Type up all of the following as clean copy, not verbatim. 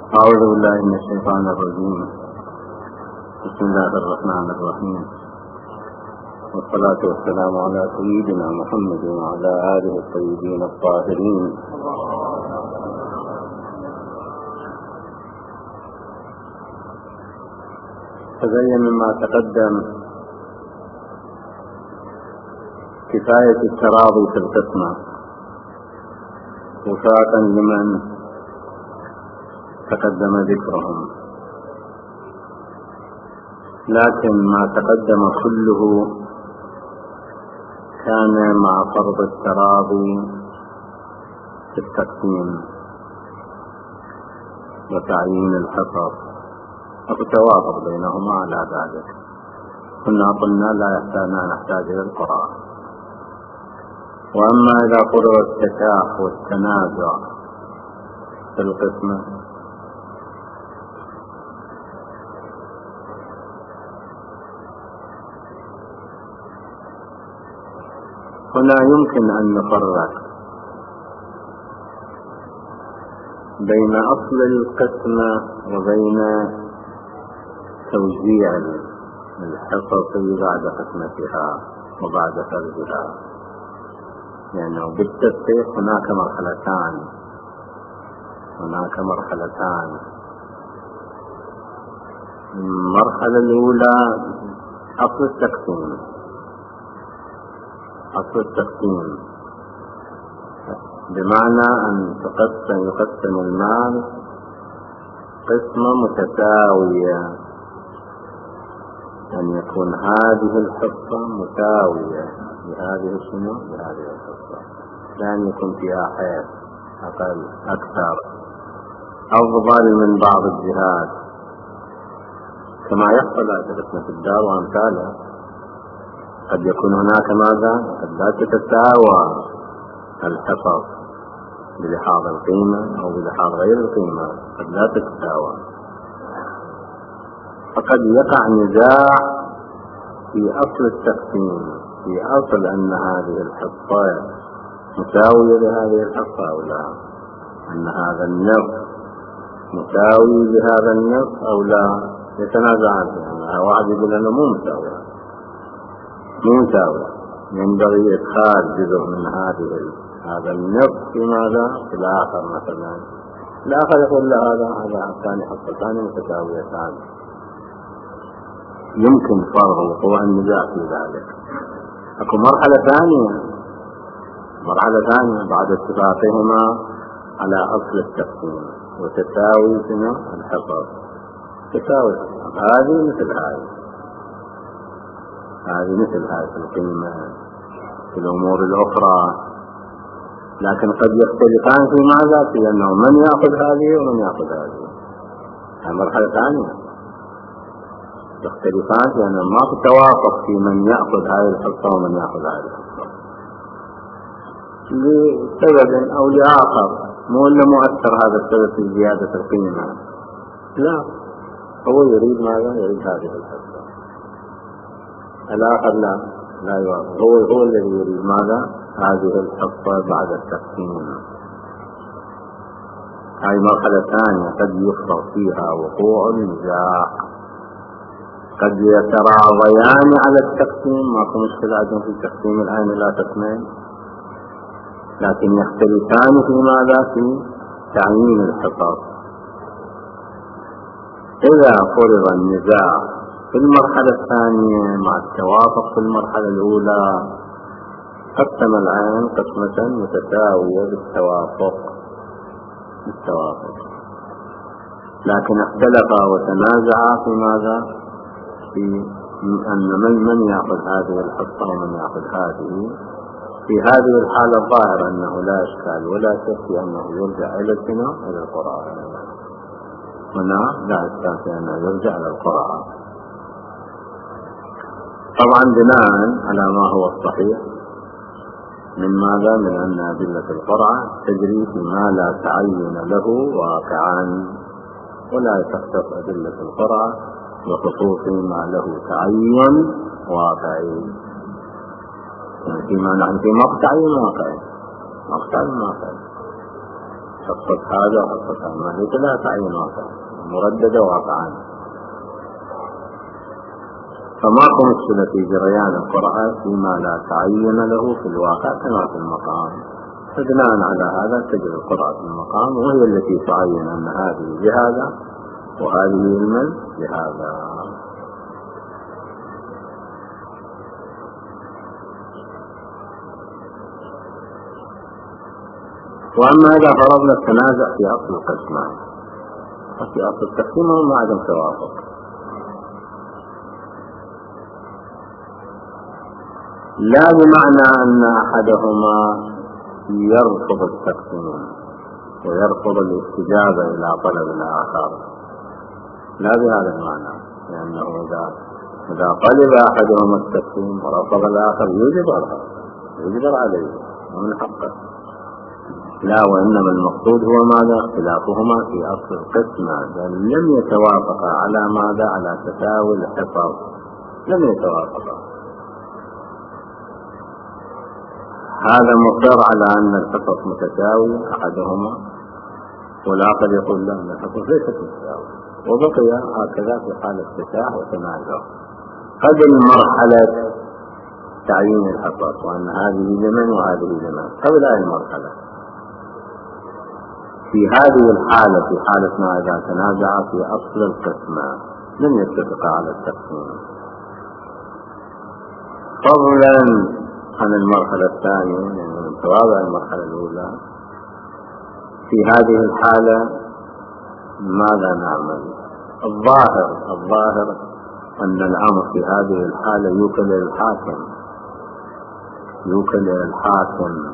أعوذ بالله من الشيطان الرجيم. بسم الله الرحمن الرحيم، والصلاة والسلام على سيدنا محمد وعلى آله الطيبين الطاهرين. تبين مما تقدم كفاية التراضي في القسمة وفاقا لمن تقدم ذكرهم، لكن ما تقدم كله كان مع فرض التراضي في التقسيم وتعيين الحصص والتوافق بينهما على ذلك. قلنا لا نحتاج إلى القرآن. وأما إذا قرر التكاح والتنازع في القسمة هنا يمكن أن نفرق بين أصل القسمة وبين توزيع الحصص بعد قسمتها وبعد فرزها. يعني بالتدقيق هناك مرحلتان. المرحلة الأولى أصل التقسيم بمعنى أن يقسم المال قسمة متساوية، أن يكون هذه الحصة مساوية لهذه الحصة، لا أن يكون فيها حيث أقل أكثر أفضل من بعض الجهات، كما يحصل في قسمة الدار وأمثالها. قد يكون هناك قد لا تتساوى الحصص بلحاظ القيمة أو بلحاظ غير القيمة، قد لا تتساوى، فقد يقع نزاع في أصل التقسيم، في أصل أن هذه الحصة مساوية لهذه الحصة أو لا، أن هذا النصف مساوي لهذا النصف أو لا، يتنازعان فيها. واحد يقول أنه مو مساوي، ينبغي إدخال جزء من هذا النصف في الآخر مثلا. الآخر يقول لا، هذا الثاني حصتان متساويتان. يمكن فرض وقوع النزاع في ذلك. أكو مرحلة ثانية بعد اتفاقهما على أصل التقسيم وتساوي الحصص، تساوي هذه مثل هذه في القيمة في الأمور الأخرى، لكن قد يختلفان في في أنه من يأخذ هذه ومن يأخذ هذه. مرحلة ثانية يختلفان في أنه ما في توافق في من يأخذ هذه الحصة ومن يأخذ هذه الحصة لسبب أو لآخر، مو إلا مؤثر هذا السبب في زيادة القيمة، لا، هو يريد يريد هذه الحصة، الآخر لا يوافق، هو الذي يريد هذه الحصة بعد التقسيم. هذه مرحلة ثانية قد يفرض فيها وقوع النزاع، قد يتراضيان على التقسيم، ماكو مشكلة عندهم في تقسيم الآن إلى قسمين، لكن يختلفان في في تعيين الحصص. إذا فرض النزاع في المرحلة الثانية مع التوافق في المرحلة الأولى، قسم العين قسمة متساوية بالتوافق، لكن اختلفا وتنازعا في أن من يأخذ هذه الحصة ومن يأخذ هذه. في هذه الحالة الظاهر أنه لا إشكال ولا شك أنه يرجع إلى القرآن. هنا لا إشكال في أنه يرجع إلى القرآن، طبعا بناء على ما هو الصحيح من أن أدلة القرآن تجري فيما لا تعين له واقعا، ولا تختص أدلة القرآن بخصوص ما له تعين واقعي، فيما نحن في مقطع واقعي. حصة هذا وحصة هذا، ما هي لا تعين واقع مرددة واقعا. فماكو مشكلة في جريان القرآن فيما لا تعين له في الواقع كما في المقام. فبناء على هذا تجري القرآن في المقام، وهي التي تعين أن هذه لهذا وهذه المن لهذا. وأما إذا فرضنا التنازع في أصل القسمان، ففي أصل التقسيم هم عدم توافق، لا بمعنى أن أحدهما يرفض التقسيم ويرفض الاستجابة إلى طلب الآخر، لا بهذا المعنى، لأنه إذا طلب أحدهما التقسيم ورفض الآخر يجبر عليه ومن حقه، لا، وإنما المقصود هو ماذا؟ اختلافهما في أصل القسمة، بل لم يتوافقا على ماذا؟ على تساوي الحصص، لم يتوافقا. هذا مصر على أن الحصص متساوي أحدهما، والآخر يقول لا، أن الحصص ليست متساوية، وبقي هكذا في حالة اتساع وتنازع. قد المرحلة تعيين الحصص وأن هذه لمن وهذه لمن قبل هذه المرحلة. في هذه الحالة، في حالة ما إذا تنازع في أصل القسمة لم يتفق على التقسيم، فضلا عن المرحلة الثانية، يعني من توابع المرحلة الأولى. في هذه الحالة ماذا نعمل؟ الظاهر أن الأمر في هذه الحالة يوكل الحاكم.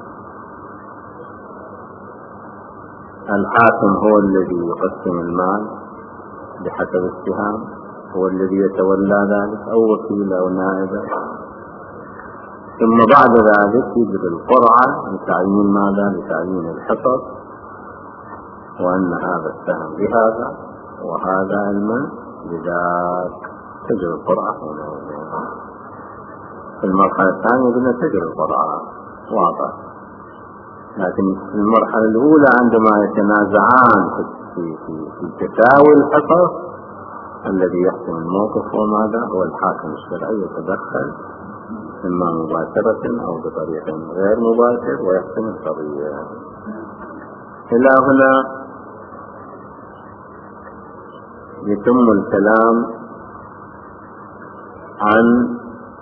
الحاكم هو الذي يقسم المال بحسب السهام، هو الذي يتولى ذلك، أو وكيل أو نائب. ثم بعد ذلك يجري القرعة لتعيين ماذا؟ لتعيين الحصص، وأن هذا السهم بهذا وهذا المال بذاك، تجري القرعة هنا. في المرحلة الثانية قلنا تجري القرعة واضح، لكن في المرحلة الأولى عندما يتنازعان في تساوي الحصص، الذي يحكم الموقف هو ماذا؟ هو الحاكم الشرعي، يتدخل إما مباشرة أو بطريق غير مباشر ويحكم القضية. إلى هنا يتم الكلام عن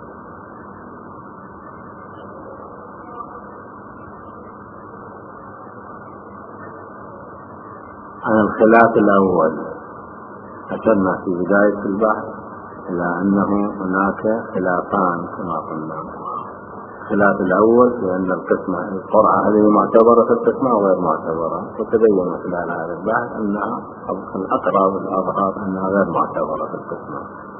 الخلاف الأول. أشرنا في بداية البحث إلى أنه هناك خلافان كما قلنا. الخلاف الأول في أن القسمة القرعة هذه معتبرة في القسمة وغير معتبرة، وتبين خلال هذا البحث أنها الأقرب والأظهر أنها غير معتبرة في القسمة،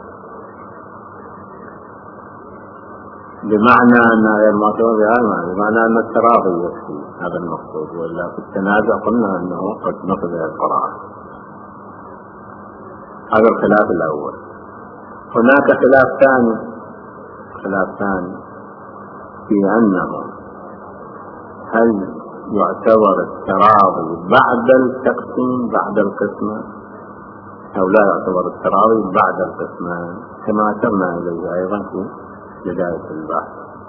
بمعنى أنها غير معتبرة بهذا، بمعنى أن التراضي يكفي، هذا المقصود. ولا في التنازع قلنا أنه قد نقض القرعة. هذا الخلاف الأول. هناك خلاف ثاني في أنه هل يعتبر التراضي بعد التقسيم بعد القسمة أو لا يعتبر التراضي بعد القسمة، كما أشرنا إليه أيضا في بداية البحث.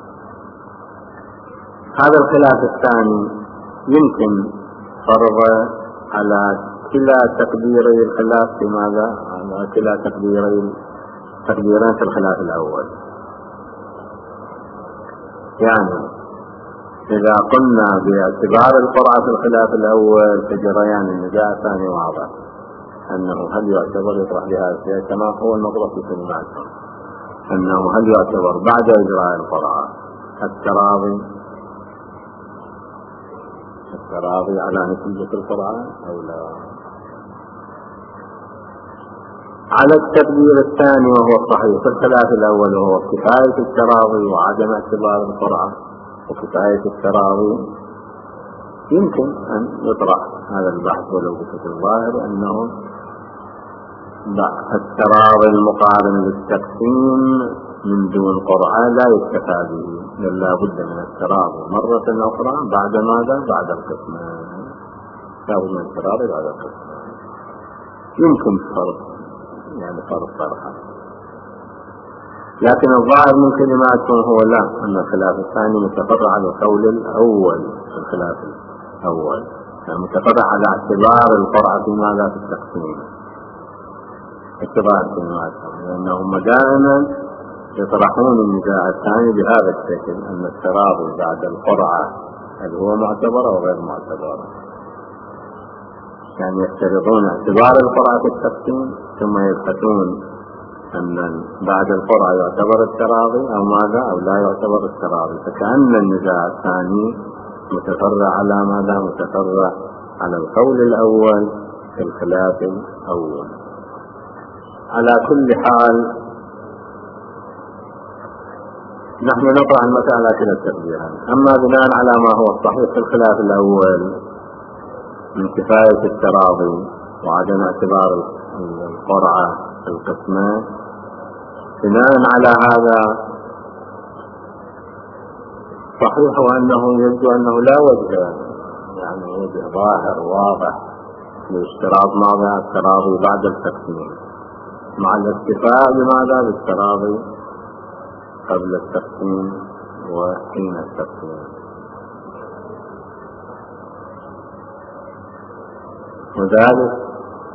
هذا الخلاف الثاني يمكن فرض على كلا تقديري الخلاف في ماذا؟ على كلا تقديرين في الخلاف الأول. يعني إذا قلنا باعتبار القرعة في الخلاف الأول كجريان النزاع الثاني واضح أنه هل يعتبر يطرح لهذا الشيء كما هو المطلوب في كلماته، أنه هل يعتبر بعد إجراء القرعة التراضي على نتيجة القرعة أو لا؟ على التقدير الثاني وهو الصحيح في الخلاف الأول، وهو كفاية التراضي وعدم اعتبار القرعة وكفاية التراضي، يمكن أن يطرح هذا البحث ولو بشكل ظاهر أنه التراضي المقارن للتقسيم من دون قرعة لا يكتفى به، بل لا بد من التراضي مرة أخرى بعد ماذا؟ بعد القسمة. لابد من التراضي بعد القسم. يمكن فرض يعني فرض طرحه، لكن الظاهر من كلماتهم هو لا، أن الخلاف الثاني متفرع على القول الأول. الخلاف الأول يعني متفرع على اعتبار القرعة في ماذا في التقسيم، اعتبار كلماتهم، لأنهم دائما يطرحون النزاع الثاني بهذا الشكل، أن التراضي بعد القرعة هل هو معتبر أو غير معتبر. يعني يفترضون اعتبار القرعة في التقسيم ثم يبحثون أن بعد القرعة يعتبر التراضي أو ماذا أو لا يعتبر التراضي. فكأن النزاع الثاني متفرع على ماذا؟ متفرع على القول الأول في الخلاف الأول. على كل حال نحن نطرح المسألة كلا التقديرات. أما بناء على ما هو الصحيح في الخلاف الأول من كفاية التراضي وعدم اعتبار القرعة في القسمة، بناء على هذا صحيح أنه يبدو أنه لا وجه يعني وجه ظاهر واضح لاشتراط ماذا؟ التراضي بعد التقسيم، مع الاكتفاء بماذا؟ بالتراضي قبل التقسيم وحين التقسيم. وذلك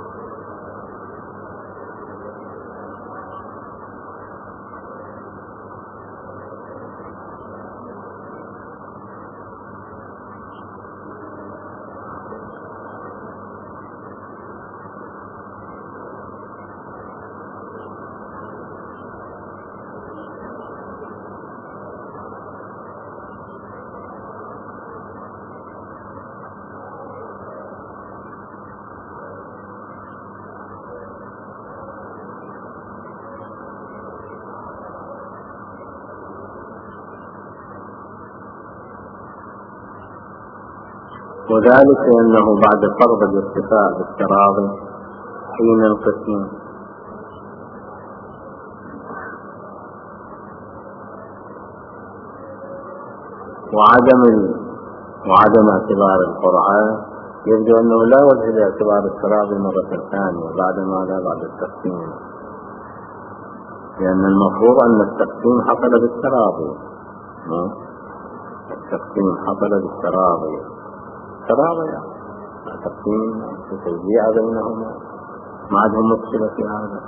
أنه بعد فرض الاكتفاء بالتراضي حين القسم وعدم اعتبار القرعة، يبدو أنه لا وجه لاعتبار التراضي مرة ثانية بعد ماذا؟ بعد التقسيم، لأن المفروض أن التقسيم حصل بالتراضي. التقسيم حصل بالتراضي، تراضي تقسيم وتوزيع بينهما، ما عندهم مشكلة في هذا.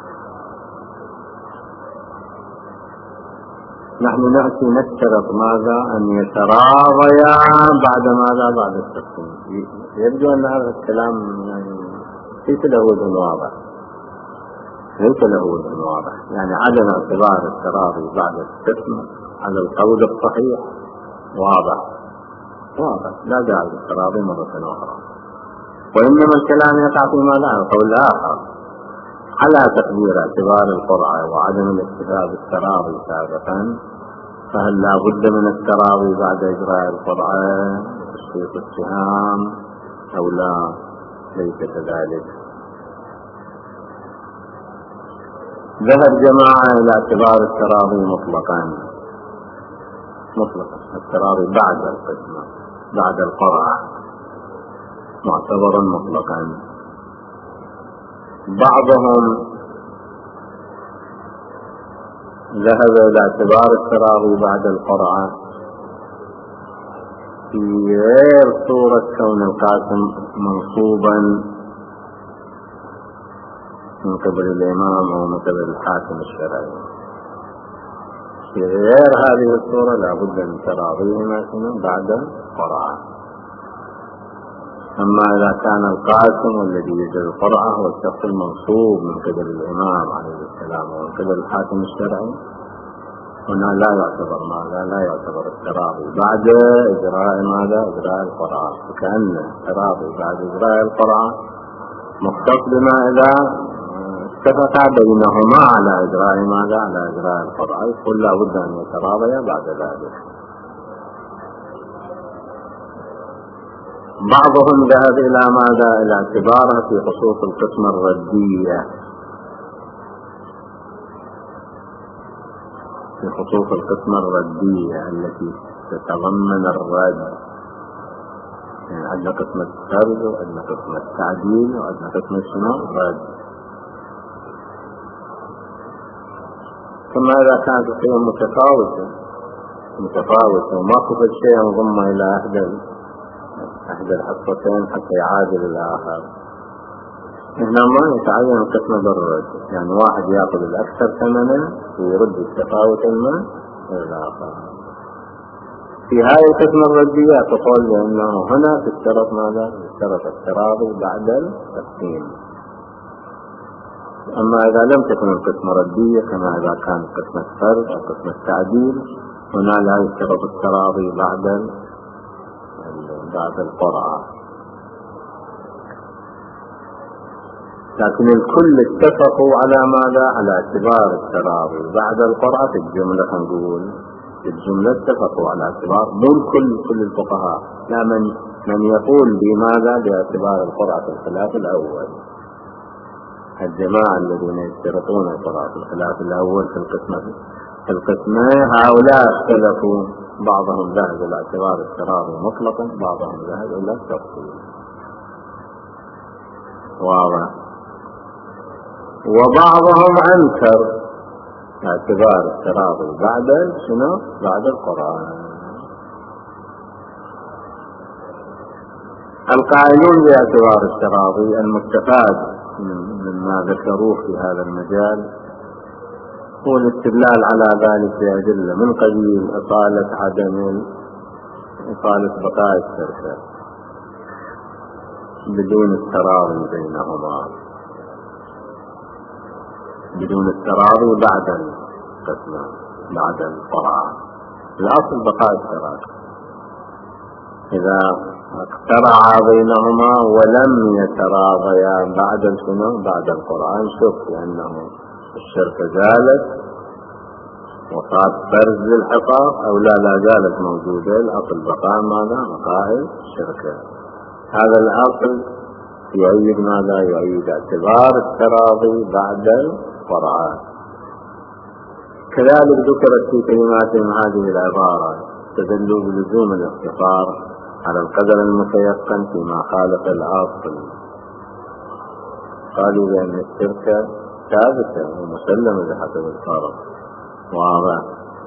نحن نأتي نشترط ماذا؟ أن يتراضيا بعد ماذا؟ بعد التقسيم. يبدو أن هذا الكلام يعني ليس له وجه واضح، ليس له وجه واضح، يعني عدم اعتبار التراضي بعد القسم على القول الصحيح واضح لا داعي للتراضي مرة أخرى، وإنما الكلام يقع في ماذا؟ القول الآخر على تقدير اعتبار القرعة وعدم الاكتفاء بالتراضي سابقا، فهل لا بد من التراضي بعد إجراء القرعة وتشخيص السهام أو لا؟ ليس كذلك. ذهب جماعة إلى اعتبار التراضي مطلقا التراضي بعد القسمة بعد القرعة معتبرا مطلقا. بعضهم ذهب إلى اعتبار التراضي بعد القرعة في غير صورة كون القاسم منصوبا من قبل الإمام أو من قبل الحاكم الشرعي، في غير هذه الصورة لا بد من تراضيهما بعد القرعة. أما إذا كان القاسم والذي يجري القرعة هو الشخص المنصوب من قبل الإمام عليه السلام ومن قبل الحاكم الشرعي، هنا لا يعتبر ماذا؟ لا يعتبر التراضي بعد إجراء ماذا؟ إجراء القرعة. فكأن التراضي بعد إجراء القرعة مختص بما إذا اتفق بينهما على إجراء ماذا؟ على إجراء القرعة، يقول لا بد أن يتراضيا بعد ذلك. بعضهم ذهب إلى ماذا؟ إلى اعتبارها في خصوص القسمة الردية، في خصوص القسمة الردية التي تتضمن الرد يعني عندنا قسم السرد وعندنا قسم التعديل وعندنا قسم الشنو الرد. ثم إذا كانت القيم متفاوتة وما كفت شيء انضم إلى أحد الحصتين حتى يعادل الآخر، هنا ما يتعين قسم بالرد، يعني واحد يأخذ الأكثر ثمنا ويرد التفاوت الماء الآخر. في هذه القسم الردية تقول بأنه هنا تشترط ماذا؟ تشترط التراضي بعد التقسيم. أما إذا لم تكن القسم ردية كما إذا كان قسم السرد أو قسم التعديل، هنا لا يشترط التراضي بعد القرعة. لكن الكل اتفقوا على ماذا؟ على اعتبار التراضي بعد القرعة في الجملة. نقول في الجملة اتفقوا على اعتبار، مو كل الفقهاء، لا، من يقول بماذا؟ باعتبار القرعة في الخلاف الأول. الجماعة الذين يشترطون القرعة في الخلاف الأول في القسمين هؤلاء اختلفوا، بعضهم ذهب إلى اعتبار التراضي مطلقا، بعضهم ذهب إلى التفصيل. واضح. وبعضهم أنكر اعتبار التراضي بعد القرآن. القائلون باعتبار التراضي المستفاد مما ذكروه في هذا المجال هو الاستدلال على ذلك بأدلة من قبيل إطالة بقاء الشركة بدون التراضي بينهما، بدون التراضي بعد القسم بعد القرعة. الأصل بقاء الشراكة. إذا اقترع بينهما ولم يتراضيا بعد القرعة شوف لأنه الشركة زالت وصار فرز للحقاق أو لا زالت موجودة. الأصل بقاء ماذا؟ بقاء الشركة. هذا الأصل يؤيد ماذا؟ يؤيد اعتبار التراضي بعد القرعة. كذلك ذكرت في كلمات هذه العبارة تدل بلزوم الاختصار على القدر المتيقن فيما خالف الأصل. قالوا بأن الشركة ثابتة ومسلمة بحسب الفرض. واضح.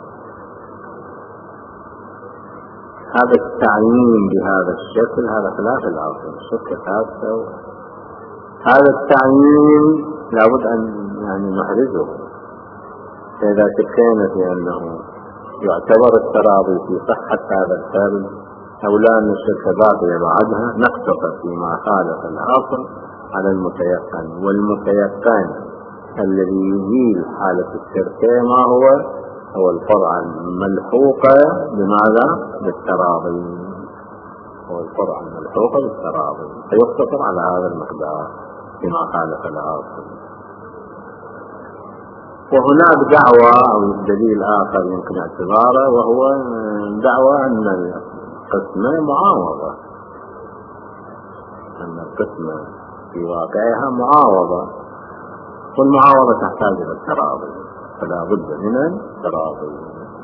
هذا التعيين بهذا الشكل هذا خلاف الأصل. الشركة ثابتة، هذا التعيين لابد أن نحرزه. فإذا شكينا في أنه يعتبر التراضي في صحة هذا الفرض أو لا أن الشركة باقية بعدها، نقتصر فيما خالف الأصل على المتيقن. والمتيقن الذي يزيل حالة الشركة ما هو الفرع الملحوق بماذا؟ بالتراضي. هو الفرع الملحوق بالتراضي، فيقتصر على هذا المقدار فيما خالف الأصل. وهناك دعوة أو دليل آخر يمكن اعتباره، وهو دعوة أن القسمة معاوضة، أن القسمة في واقعها معاوضة، والمعاوضة تحتاج إلى التراضي، فلا بد من التراضي.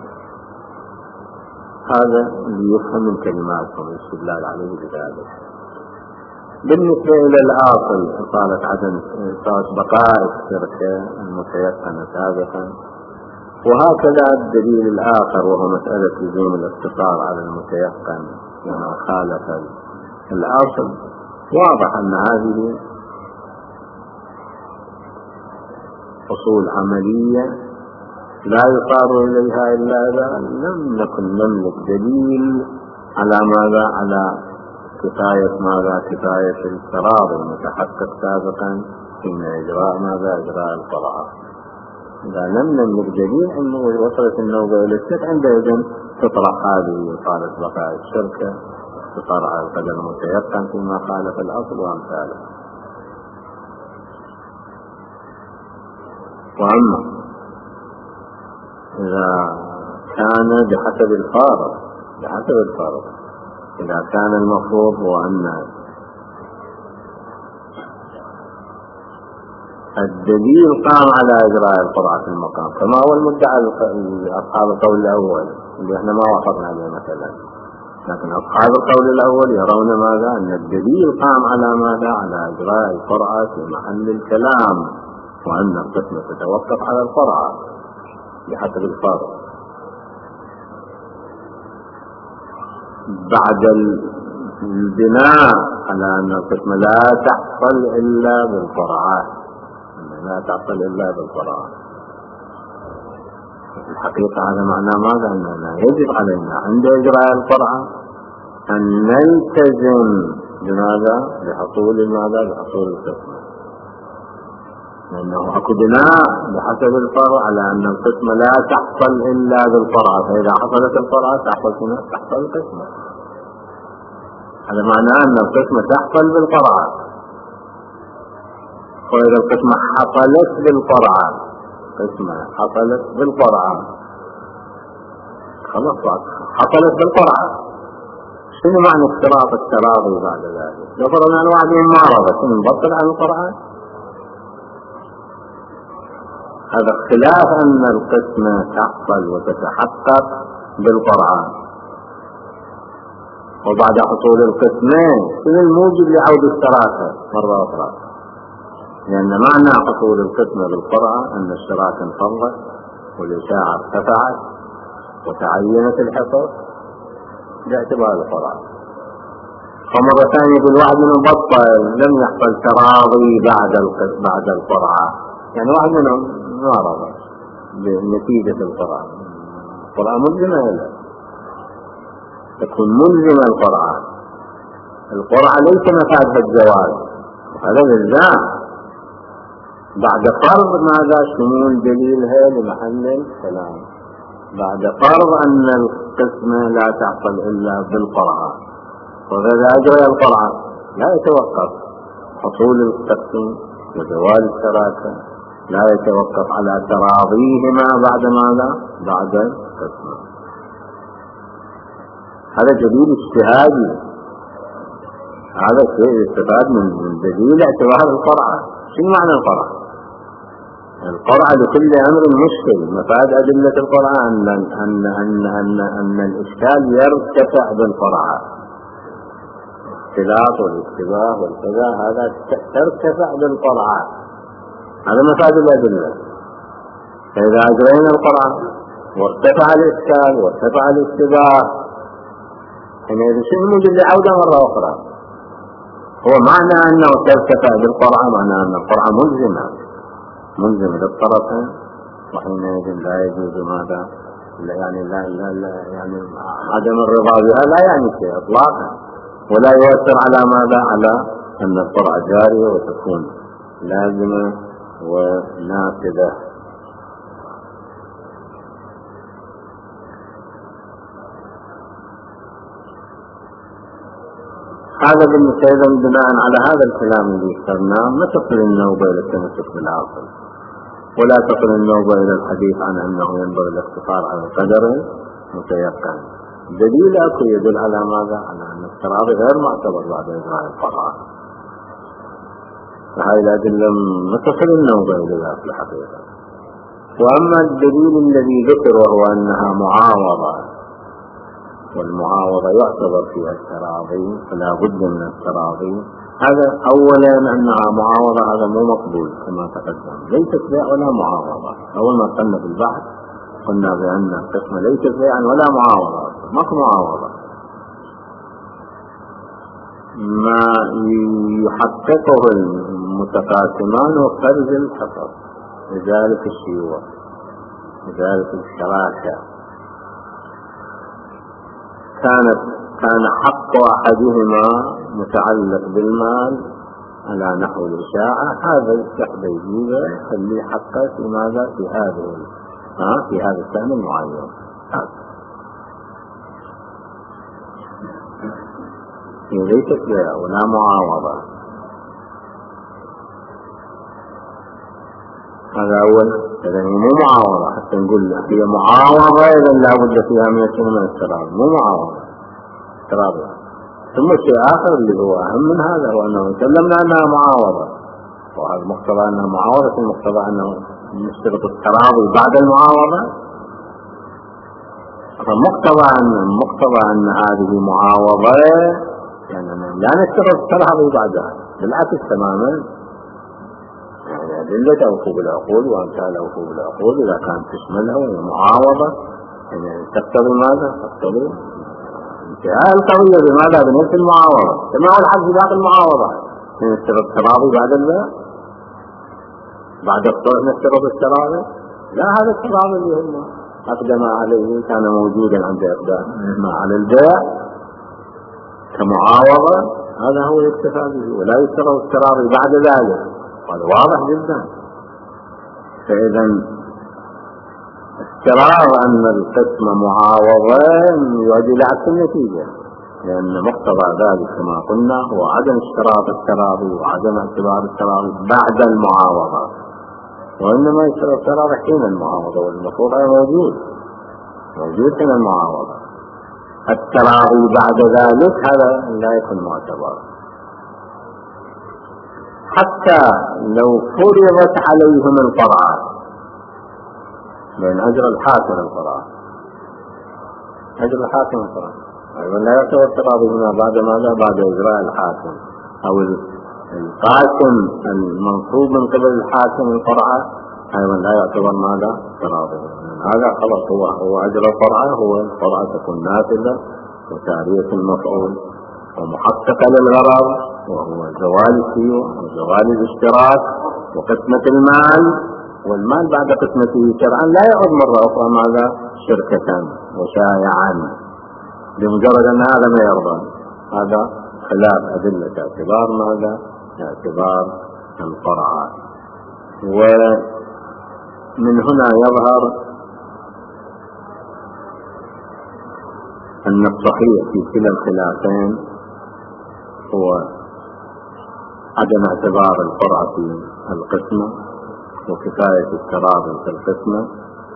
هذا اللي يفهم من كلماتهم الاستدلال عليه بذلك. بالنسبة إلى الآصل قالت عدم بقاء الشركة المتيقنة سابقا. وهكذا الدليل الآخر وهو مسألة لزوم الاقتصار على المتيقن لما خالف الآصل. واضح أن هذه أصول عملية لا يصار إليها إلا إذا لم نكن نملك دليل على ماذا؟ على كفاية التراضي المتحقق سابقا حين إجراء إجراء القرعة. إذا لم نملك دليل أنه وصلت النوبة إلى الشك، عندئذ تطرح هذه إطالة بقاء الشركة، تطرح على القدر المتيقن فيما خالف الأصل وأمثاله. وأما إذا كان بحسب الفارق، إذا كان المفروض هو أن الدليل قام على إجراء القرعة في المقام، كما هو المدعى أصحاب القول الأول اللي احنا ما وافقنا عليه مثلا، لكن أصحاب القول الأول يرون ماذا؟ أن الدليل قام على ماذا؟ على إجراء القرعة في محل الكلام، وأن القسمة تتوقف على القرعة بحسب الفرض. بعد البناء على أن القسمة لا تحصل إلا بالقرعة، لا تحصل إلا بالقرعة. الحقيقة هذا معناه ماذا؟ أننا يجب علينا عند إجراء القرعة أن نلتزم بماذا؟ بحصول ماذا؟ بحصول القسمة، لأنه أكو بناء بحسب الفرع على أن القسمة لا تحصل إلا بالقرعة، فإذا حصلت القرعة تحصل القسمة. هذا معناه أن القسمة تحصل بالقرعة، وإذا القسمة حصلت بالقرعة، قسمة حصلت بالقرعة خلاص حصلت بالقرعة. شنو معنى اشتراط التراضي بعد ذلك؟ لو فرضنا أن واحد معارضة شنو نبطل عن القرعة؟ هذا اختلاف أن القسمة تحصل وتتحقق بالقرعة. وبعد حصول القسمة شنو الموجب لعود الشراكة مرة أخرى؟ لأن معنى حصول القسمة بالقرعة أن الشراكة انفضت والإشاعة ارتفعت وتعينت الحصص باعتبار القرعة. فمرة ثانية بالواحد منهم بطل، لم يحصل تراضي بعد القرعة، يعني واحد منهم معرض بنتيجة القرعة. القرعة ملزمة ولا تكون ملزمة؟ القرعة ليس مفادها الجواز، هذا الإلزام بعد فرض ماذا؟ شمول دليلها لمحل الكلام، بعد فرض أن القسمة لا تحصل إلا بالقرعة. وإذا أجرى القرعة لا يتوقف حصول القسم وزوال الشراكة، لا يتوقف على تراضيهما بعد ماذا؟ بعد القسمة. هذا دليل اجتهادي، هذا شيء يستفاد من دليل اعتبار القرعة. شو معنى القرعة؟ القرعة لكل أمر مشكل. مفاد أدلة القرعة أن الإشكال يرتفع بالقرعة، الاختلاط والاشتباه والكذا هذا ترتفع بالقرعة، هذا مفاد الأدلة. فإذا أجرينا القرعة وارتفع الإشكال وارتفع الاشتباه، حينئذ شنو موجب لعودة مرة أخرى؟ هو معنى أنه ترتفع بالقرعة معنى أن القرعة ملزمة للطرفين، وحينئذ لا يجوز ماذا؟ يعني يعني عدم الرضا بها لا يعني شيء إطلاقا، ولا يؤثر على ماذا؟ على أن القرعة جارية وتكون لازمة ونافذة. هذا بالنسبة بناء على هذا الكلام اللي ذكرناه ما تصل النوبة إلى التمسك بالعاقل، ولا تصل النوبة إلى الحديث عن أنه ينبغي الاقتصار على القدر متيقن. دليل أكو يدل على ماذا؟ على أن التراضي غير معتبر بعد إجراء القرعة. فهذه الأدلة ما تصل النوبة إلى ذلك الحقيقة. وأما الدليل الذي ذكر وهو أنها معاوضة، والمعاوضة يعتبر فيها التراضي فلا بد من التراضي، هذا أولا أنها معاوضة، هذا مو مقبول كما تقدم، ليست بيع ولا معاوضة. أول ما قلنا في البحث قلنا بأن القسمة ليست بيعا ولا معاوضة، ماكو معاوضة. ما يحققه المتقاسمان وخرج الحصص، لذلك الشيوع، لذلك الشراكة. كان حق أحدهما متعلق بالمال على نحو الإشاعة، هذا يستحب يجيبه يخليه حقه في ماذا؟ في هذا السهم المعين. ليست بيع ولا معاوضة. هذا أول. إذا مو معاوضة حتى نقول هي معاوضة، إذا لا بد فيها من التراضي، مو معاوضة تراضي. ثم شيء آخر اللي هو أهم من هذا هو أنه تكلمنا أنها معاوضة، وهذا مقتضى أنها معاوضة، المقتضى أنه نشترط التراضي بعد المعاوضة. فمقتضى أن هذه معاوضة، يعني لا نشترط التراضي بعدها، بالعكس تماما. يعني أدلة أوفوا بالعقول وأمثال أوفوا بالعقول إذا كانت تشملها وهي معاوضة، يعني تقتضي ماذا؟ تقتضي انتهاء القضية بماذا؟ بنفس المعاوضة، كما هو الحد باقي المعاوضة. نشترط التراضي بعد الصلح، نشترط التراضي؟ لا، هذا التراضي اللي هم أقدم عليه كان موجودا عند إقدام على البيع كمعاوضة، هذا هو يكتفى به، ولا يشترط التراضي بعد ذلك. هذا واضح جدا. فإذا استرار أن القسم معاوضة يؤدي لعكس النتيجة، لأن مقتضى ذلك كما قلنا هو عدم اشتراط التراضي وعدم اعتبار التراضي بعد المعاوضة، وإنما يشترط التراضي حين المعاوضة، والمفروض هذا موجود من المعاوضة. التراضي بعد ذلك هذا لا يكون معتبر، حتى لو فرضت عليهم القرعة، لأن أجر الحاكم القرعة، أيضا لا يعتبر التراضي هنا بعد ماذا؟ بعد إجراء الحاكم أو القاسم المنصوب من قبل الحاكم القرعة، أيضا لا يعتبر ماذا؟ تراضي. هذا خلاص هو أجر القرعة، هو القرعة تكون نافذة وتاريخ المفعول ومحققة للغرض، وهو زوال السيوع وزوال الاشتراك وقسمة المال، والمال بعد قسمته شرعا لا يعود مرة أخرى ماذا؟ شركة وشائعا، بمجرد أن هذا ما يرضى. هذا خلاف أدلة اعتبار ماذا؟ اعتبار القرعة. ومن هنا يظهر أن الصحيح في كلا الخلافين هو عدم اعتبار القرعة في القسمة وكفاية التراضي في القسمة،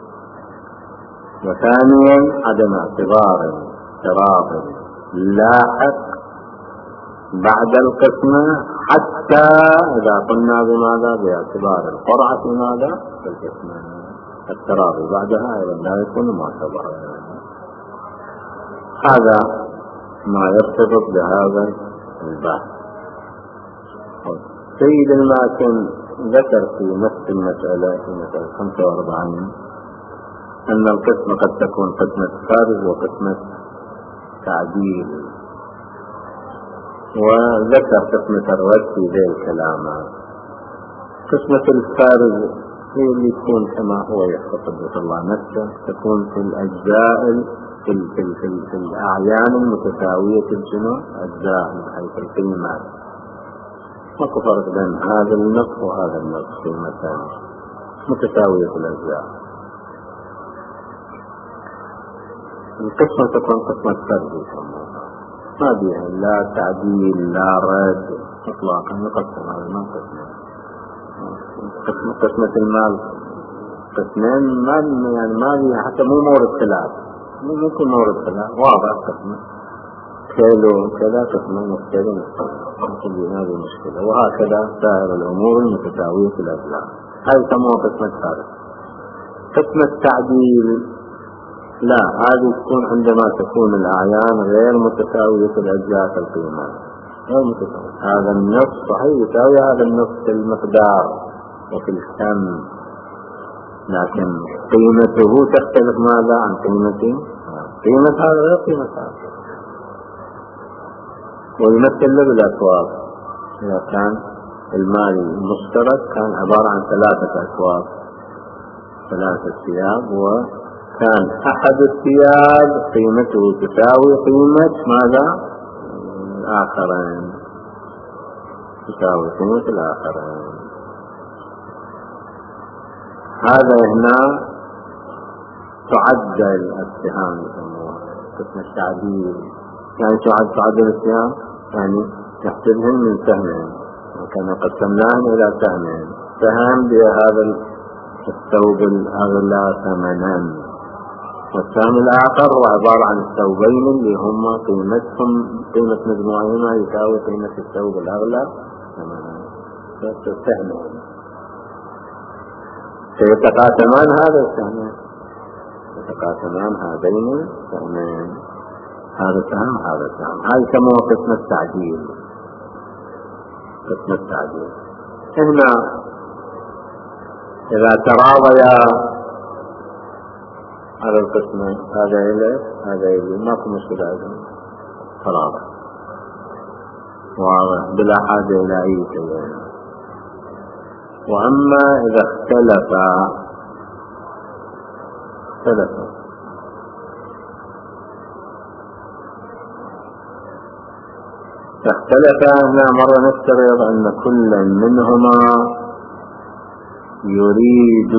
وثانيا عدم اعتبار التراضي لاحق بعد القسمة، حتى إذا قلنا بماذا؟ باعتبار القرعة في ماذا؟ في القسمة. التراضي بعدها أيضا لا يكون معتبرا. هذا ما يرتبط بهذا البحث. سيد الماكن ذكر في نفس المسألة في مسألة 45 أن القسمة قد تكون قسمة فرض وقسمة تعديل، وذكر قسمة الرد في ذي الكلامات. قسمة الفرض هي اللي تكون كما هو يحفظ الله نفسه، تكون في الأجزاء في الأعيان المتساوية الجنوع أجزاء من حيث القيمات، ماكو فرق بين هذا النصف وهذا النصف، قيمتان متساوية في الأجزاء. القسمة تكون قسمة فرد ما بيها لا تعديل لا رد إطلاقا، يقسم هذا ما قسمة المال قسمين، ما بيها حتى مو مورد خلاف، ممكن مورد خلاف واضح، قسمة كيلو كذا قسمة مشكلة ممكن هذه المشكلة، وهكذا سائر الأمور المتساوية في الأجزاء. هذه يسموها قسمة فرد. قسمة تعديل لا، هذه تكون عندما تكون الأعيان غير متساوية في الأجزاء في القيمات، غير متساوية. هذا النصف صحيح يساوي هذا النصف في المقدار وفي الكم، لكن قيمته تختلف ماذا عن قيمة هذا غير قيمة هذا. ويمثل له بالأسواق، إذا كان المال المشترك كان عبارة عن 3 أسواق، 3 ثياب، وكان أحد الثياب قيمته تساوي قيمة ماذا؟ الآخرين، تساوي قيمة الآخرين. هذا هنا تعدل السهام، قسم التعديل، يعني تعدل السهام يعني تحسبهم من سهمين، وكان قسمناهم إلى سهمين، سهم بهذا الثوب الأغلى ثمنا، والسهم الآخر هو عبارة عن الثوبين اللي هم قيمة مجموعهما يساوي قيمة الثوب الأغلى ثمنا، سهمين فيتقاسمان هذا السهمين. يتقاسمان هذين السهمين، هذا سهم هذا سهم. هذا يسموه قسم التعديل. قسم التعديل هنا إذا تراضيا على القسمين، هذا إليه هذا إليه، ماكو مشكلة أيضا، تراضى واضح بلا حاجة إلى أي شيء. وأما إذا اختلفا هنا مرة نفترض أن كل منهما يريد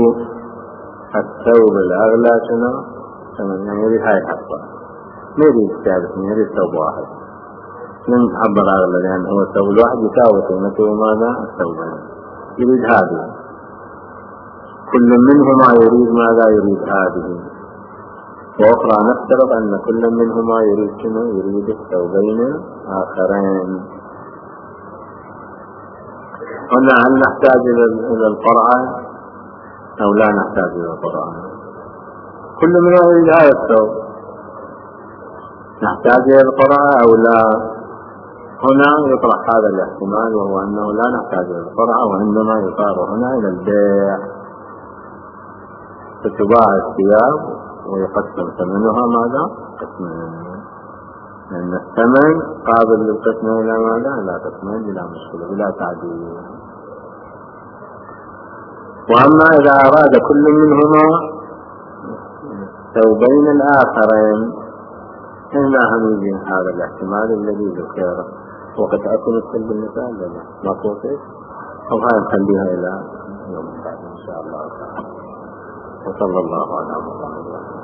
الثوب الأغلى شنو؟ يعني يريد هاي الحصة، ما يريد ثالث، يريد ثوب واحد. من عبر أغلى لأن هو الثوب الواحد يساوي قيمته ماذا؟ الثوبين. يريد هذه، كل منهما يريد ماذا؟ يريد هذه. وأخرى نفترض أن كل منهما يريد شنو؟ يريد الثوبين آخرين. هنا هل نحتاج إلى القرعة أو لا نحتاج إلى القرعة؟ كل منهما يريد هذا الثوب، نحتاج إلى القرعة أو لا؟ هنا يطرح هذا الاحتمال، وهو أنه لا نحتاج إلى القرعة، وإنما يصار هنا إلى البيع. فتباع الثياب ويقسم ثمنها ماذا؟ قسمين، لأن الثمن قابل للقسم إلى ماذا؟ لا قسمين بلا مشكلة بلا تعديل. وأما إذا أراد كل منهما ثوبين الآخرين، هنا هم هذا الاحتمال الذي ذكر. وقد أكون السلب بالنساء لنا ما توقف، وهذا نخليها إلى يوم بعد إن شاء الله تعالى. وصلى الله على محمد.